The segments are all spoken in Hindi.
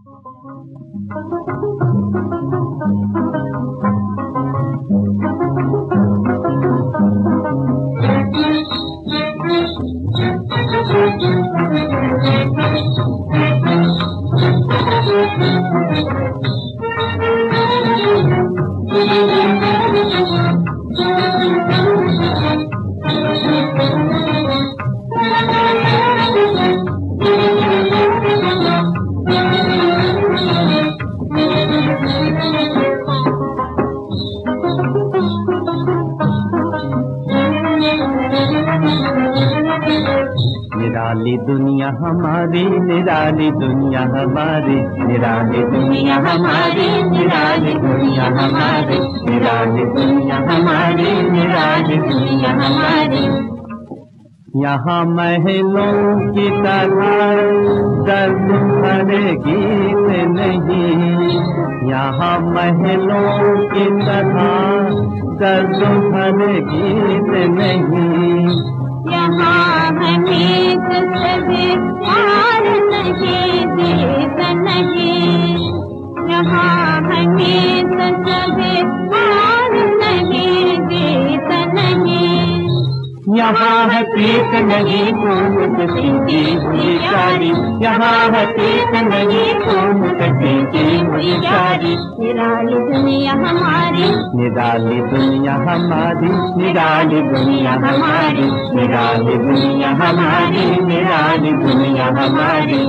निराली दुनिया हमारी, निराली दुनिया हमारी, निराली दुनिया हमारी, निराली दुनिया हमारी, निराली दुनिया हमारी, निराली दुनिया हमारी। यहाँ महलों की तरह दर्द भरे गीत नहीं, यहाँ महलों की तरह दर्द भरे गीत नहीं। यहाँ हमें सभी प्यार नहीं देता नहीं, यहाँ हमें सभी प्यार नहीं देता नहीं। यहाँ है प्रीत नहीं खून कसी की हुई प्यारी, यहाँ है प्रीत नहीं खून कसी की हुई प्यारी। निराली दुनिया हमारी, निराली दुनिया हमारी, निराली दुनिया हमारी, निराली दुनिया हमारी, निराली दुनिया हमारी।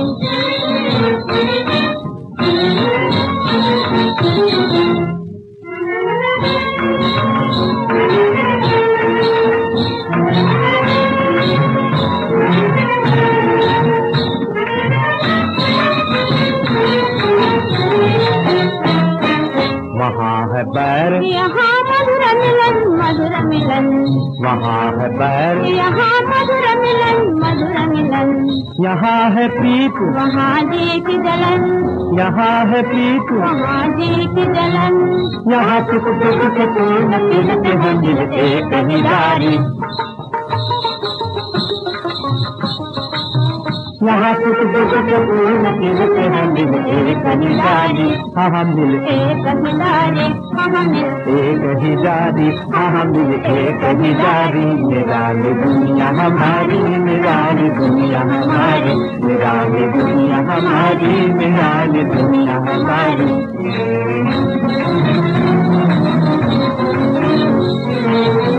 वहाँ है बैर, यहाँ मधुर मिलन, मधुर मिलन। वहाँ है बैर, यहाँ मधुर मिलन, मधुर मिलन। यहाँ है प्रीत, वहाँ जी की जलन, यहाँ है प्रीत, वहाँ जी की जलन। यहाँ सुख दुख से पूर्ण पीड़ित हम मिलते कहीं जारी, यहाँ सुख दुख से पूर्ण पीड़ित हम मिलते कहीं जारी। हम मिलते कहीं जारी, हम मिलते कहीं जारी, हम मिलते कहीं जारी। निराली दुनिया हमारी, निराली दुनिया हमारी, निराली दुनिया हमारी, निराली दुनिया हमारी।